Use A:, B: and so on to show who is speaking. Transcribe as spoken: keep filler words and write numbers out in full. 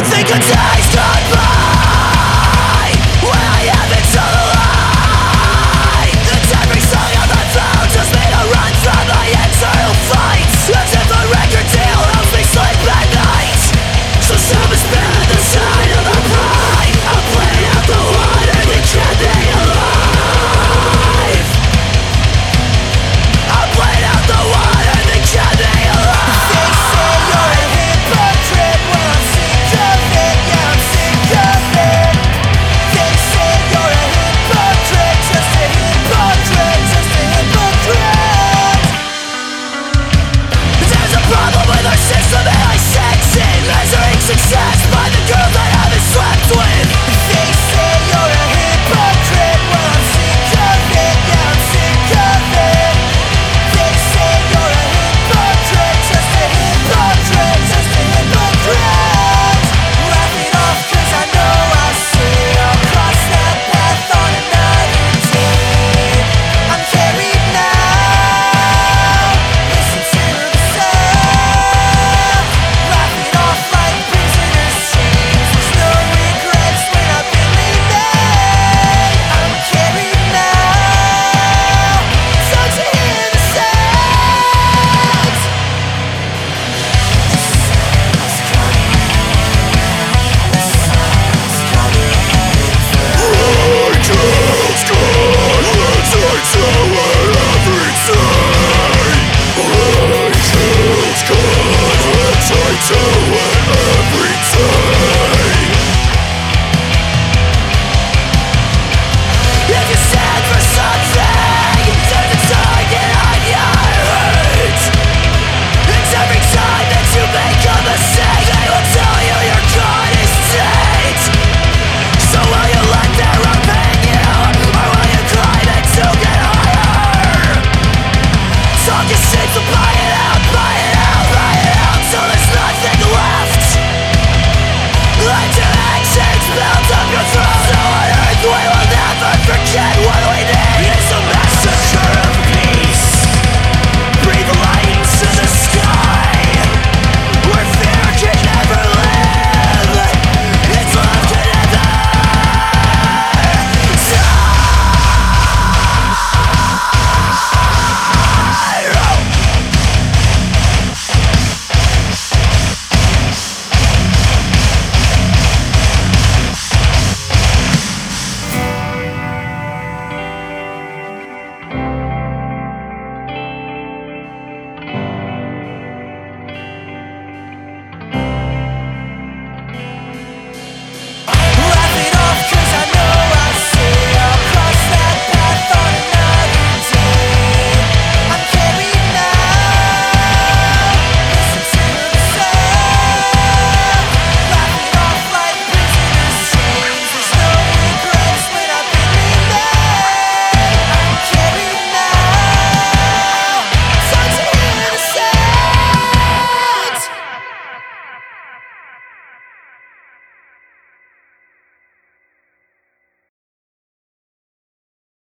A: Think of days gone by when I haven't told a lie. And every song I've ever found just made a run from my internal fights. As if a record deal helps me sleep at night. So some has been the sign of a pride. I'm playing out the water that kept me alive. I'm playing out the water that kept me alive. They say you're a hypocrite. Well, I'm sick of it, yeah, I'm sick of it. They say you're a hypocrite, just a hypocrite, just a hypocrite. There's a problem with our system and I sense it. Measuring success by the girls I haven't slept with. They say you're a hypocrite. Well, I'm sick of it, yeah, I'm sick of it. They say you're a hypocrite, just a hypocrite, just a hypocrite. Laugh it off cause I know I'll see. I'll cross that path on another day. I'm carried now. Listen to the sound. Laugh it off like prisoners' chains. There's no regrets when I've been remade. I'm carried now. Don't you hear the sounds? The sound's coming. The sound's coming.
B: Angels God, let's tell it every day. Angels God, let's tell